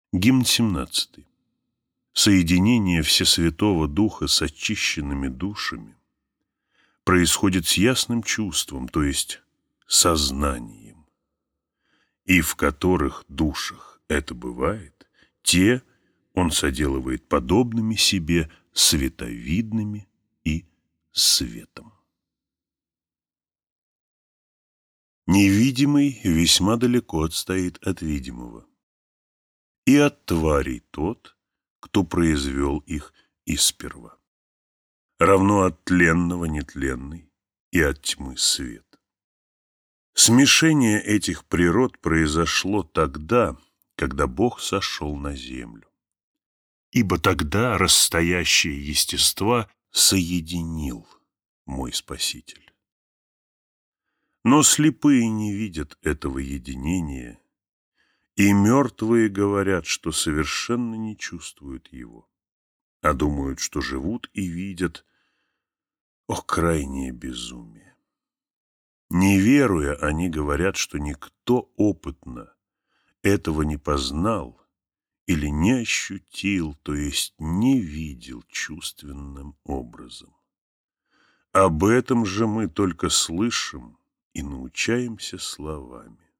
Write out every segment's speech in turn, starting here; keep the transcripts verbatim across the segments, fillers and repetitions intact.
Гимн семнадцатый. Соединение Всесвятого Духа с очищенными душами происходит с ясным чувством, то есть сознанием, и в которых душах это бывает, те он соделывает подобными себе, световидными и светом. Невидимый весьма далеко отстоит от видимого, и от тварей тот, кто произвел их исперва. Равно от тленного нетленный и от тьмы свет. Смешение этих природ произошло тогда, когда Бог сошел на землю. Ибо тогда расстоящие естества соединил мой Спаситель. Но слепые не видят этого единения, и мертвые говорят, что совершенно не чувствуют его, а думают, что живут и видят. О, крайнее безумие! Не веруя, они говорят, что никто опытно этого не познал или не ощутил, то есть не видел чувственным образом. Об этом же мы только слышим и научаемся словами.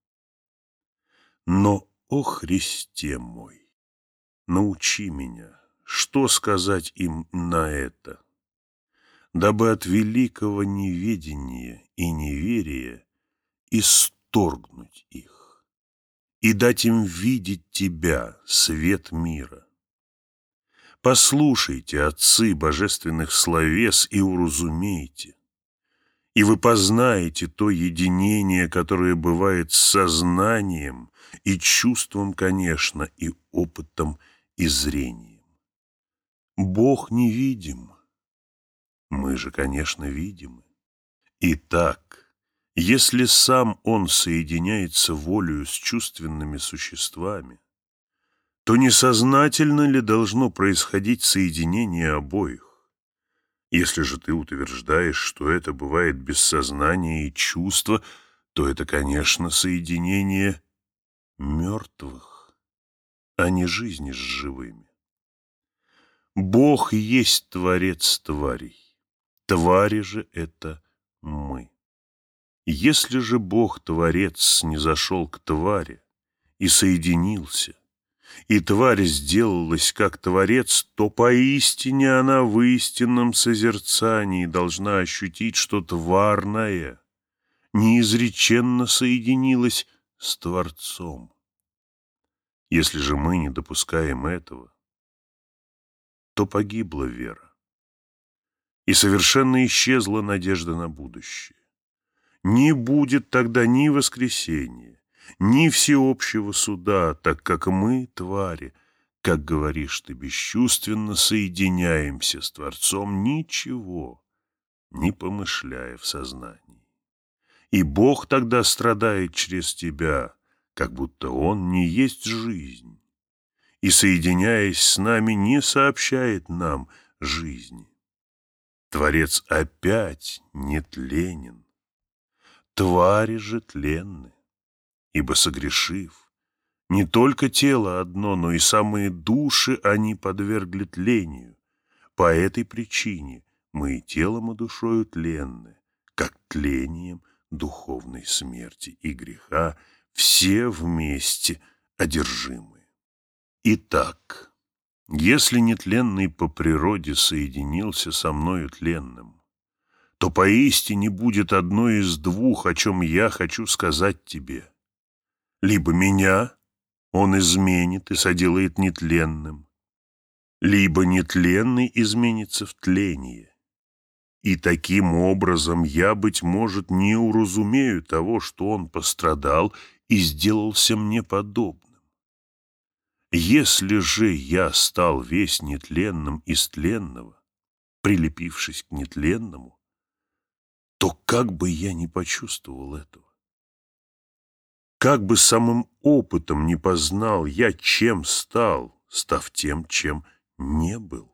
Но, о Христе мой, научи меня, что сказать им на это, дабы от великого неведения и неверия исторгнуть их и дать им видеть Тебя, свет мира. Послушайте, отцы божественных словес, и уразумейте, и вы познаете то единение, которое бывает с сознанием и чувством, конечно, и опытом, и зрением. Бог невидим, мы же, конечно, видимы. Итак, если сам Он соединяется волею с чувственными существами, то несознательно ли должно происходить соединение обоих? Если же ты утверждаешь, что это бывает без сознания и чувства, то это, конечно, соединение мертвых, а не жизни с живыми. Бог есть Творец тварей, твари же это мы. Если же Бог-творец снизошел к твари и соединился, и тварь сделалась как творец, то поистине она в истинном созерцании должна ощутить, что тварное неизреченно соединилось с Творцом. Если же мы не допускаем этого, то погибла вера, и совершенно исчезла надежда на будущее. Не будет тогда ни воскресения, ни всеобщего суда, так как мы, твари, как говоришь ты, бесчувственно соединяемся с Творцом, ничего не помышляя в сознании. И Бог тогда страдает через тебя, как будто Он не есть жизнь, и, соединяясь с нами, не сообщает нам жизни. Творец опять нетленен. Твари же тленны, ибо, согрешив, не только тело одно, но и самые души они подвергли тлению. По этой причине мы и телом, и душою тленны, как тлением духовной смерти и греха, все вместе одержимые. Итак, если нетленный по природе соединился со мною тленным, то поистине будет одно из двух, о чем я хочу сказать тебе. Либо меня он изменит и соделает нетленным, либо нетленный изменится в тление. И таким образом я, быть может, не уразумею того, что он пострадал и сделался мне подобным. Если же я стал весь нетленным из тленного, прилепившись к нетленному, то как бы я не почувствовал этого? Как бы самым опытом не познал я, чем стал, став тем, чем не был?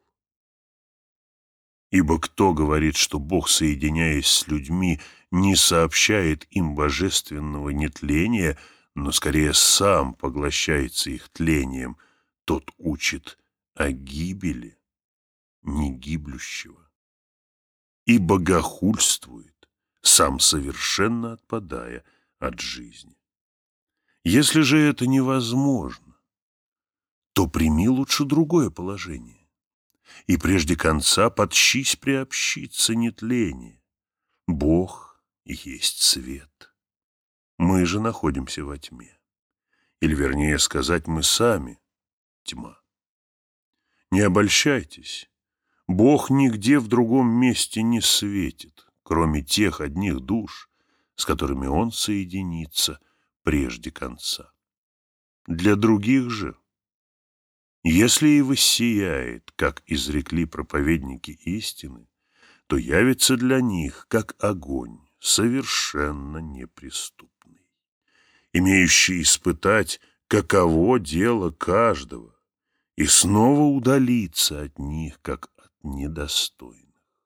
Ибо кто говорит, что Бог, соединяясь с людьми, не сообщает им божественного нетления, но скорее сам поглощается их тлением, тот учит о гибели негиблющего и богохульствует, сам совершенно отпадая от жизни. Если же это невозможно, то прими лучше другое положение, и прежде конца подщись приобщиться нетление. Бог есть свет. Мы же находимся во тьме. Или, вернее сказать, мы сами тьма. Не обольщайтесь. Бог нигде в другом месте не светит, кроме тех одних душ, с которыми Он соединится прежде конца. Для других же, если и воссияет, как изрекли проповедники истины, то явится для них, как огонь, совершенно неприступный, имеющий испытать, каково дело каждого, и снова удалиться от них, как от недостойных.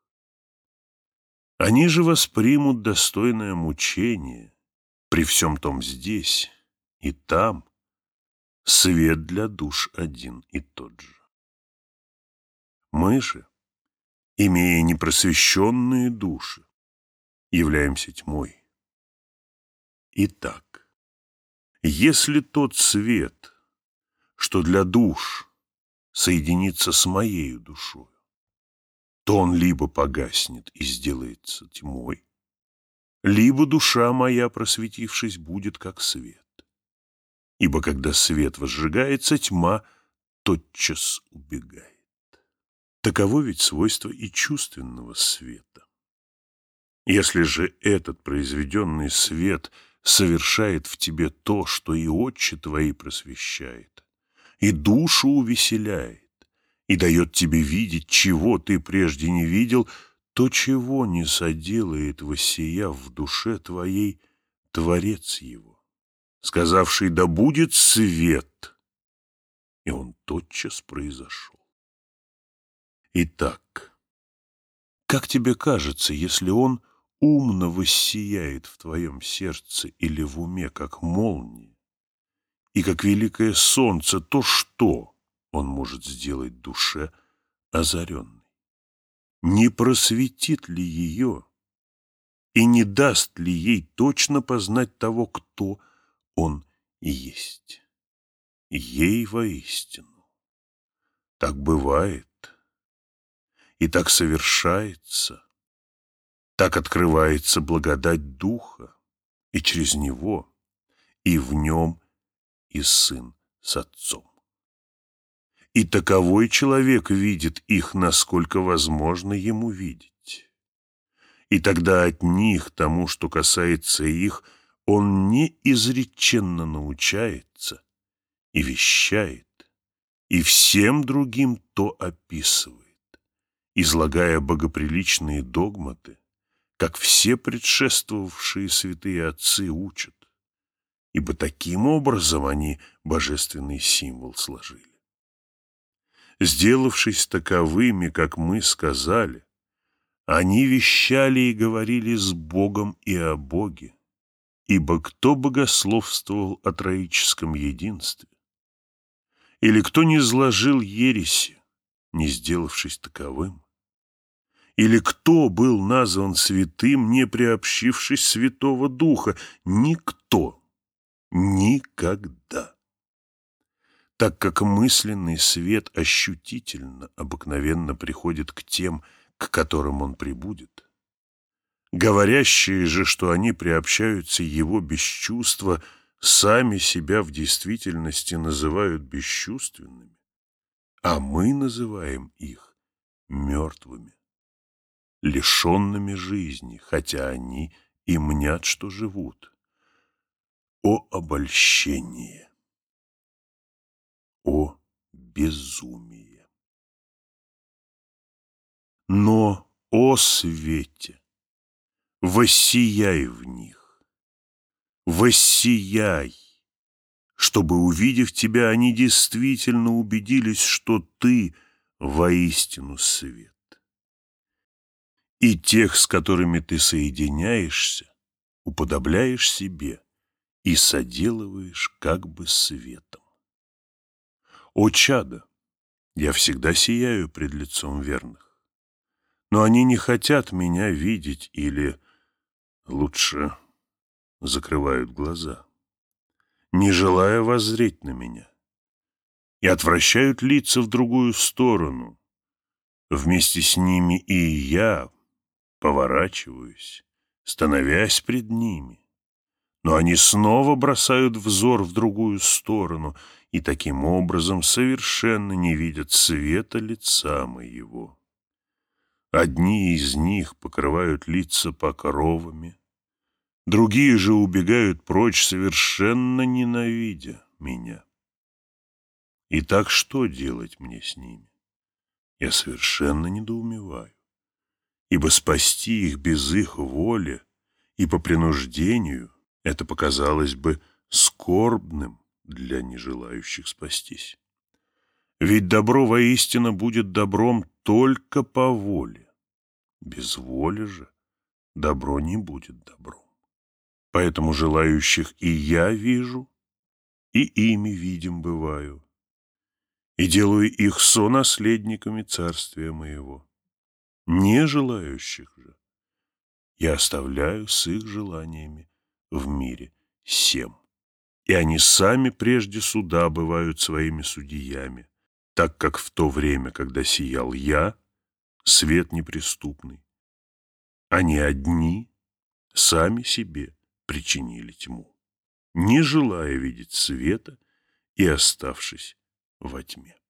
Они же воспримут достойное мучение, при всем том здесь и там свет для душ один и тот же. Мы же, имея непросвещенные души, являемся тьмой. Итак, если тот свет, что для душ соединится с моею душою, то он либо погаснет и сделается тьмой, либо душа моя, просветившись, будет как свет. Ибо когда свет возжигается, тьма тотчас убегает. Таково ведь свойство и чувственного света. Если же этот произведенный свет совершает в тебе то, что и отче твои просвещает, и душу увеселяет, и дает тебе видеть, чего ты прежде не видел, то чего не соделает, воссияв в душе твоей, Творец его, сказавший: да будет свет, и он тотчас произошел. Итак, как тебе кажется, если он умно воссияет в твоем сердце или в уме, как молния, и как великое солнце, то что он может сделать душе озаренной? Не просветит ли ее и не даст ли ей точно познать того, кто он есть? Ей воистину так бывает и так совершается, так открывается благодать Духа, и через него, и в нем, и Сын с Отцом. И таковой человек видит их, насколько возможно ему видеть. И тогда от них, тому, что касается их, он неизреченно научается и вещает, и всем другим то описывает, излагая богоприличные догматы, как все предшествовавшие святые отцы учат, ибо таким образом они божественный символ сложили. Сделавшись таковыми, как мы сказали, они вещали и говорили с Богом и о Боге, ибо кто богословствовал о троическом единстве, или кто не изложил ереси, не сделавшись таковым, или кто был назван святым, не приобщившись Святого Духа? Никто. Никогда. Так как мысленный свет ощутительно обыкновенно приходит к тем, к которым он прибудет, говорящие же, что они приобщаются его без чувства, сами себя в действительности называют бесчувственными, а мы называем их мертвыми, лишенными жизни, хотя они и мнят, что живут. О обольщение! О безумие! Но, о свете, воссияй в них, воссияй, чтобы, увидев тебя, они действительно убедились, что ты воистину свет. И тех, с которыми ты соединяешься, уподобляешь себе и соделываешь как бы светом. О, чадо, я всегда сияю пред лицом верных, но они не хотят меня видеть или, лучше, закрывают глаза, не желая воззреть на меня, и отвращают лица в другую сторону. Вместе с ними и я поворачиваюсь, становясь пред ними. Но они снова бросают взор в другую сторону и таким образом совершенно не видят света лица моего. Одни из них покрывают лица покровами, другие же убегают прочь, совершенно ненавидя меня. Итак, что делать мне с ними? Я совершенно недоумеваю, ибо спасти их без их воли и по принуждению — это показалось бы скорбным для нежелающих спастись. Ведь добро воистину будет добром только по воле. Без воли же добро не будет добром. Поэтому желающих и я вижу, и ими видим бываю, и делаю их сонаследниками царствия моего. Не желающих же я оставляю с их желаниями в мире сем. И они сами прежде суда бывают своими судьями, так как в то время, когда сиял я, свет неприступный, они одни сами себе причинили тьму, не желая видеть света и оставшись во тьме.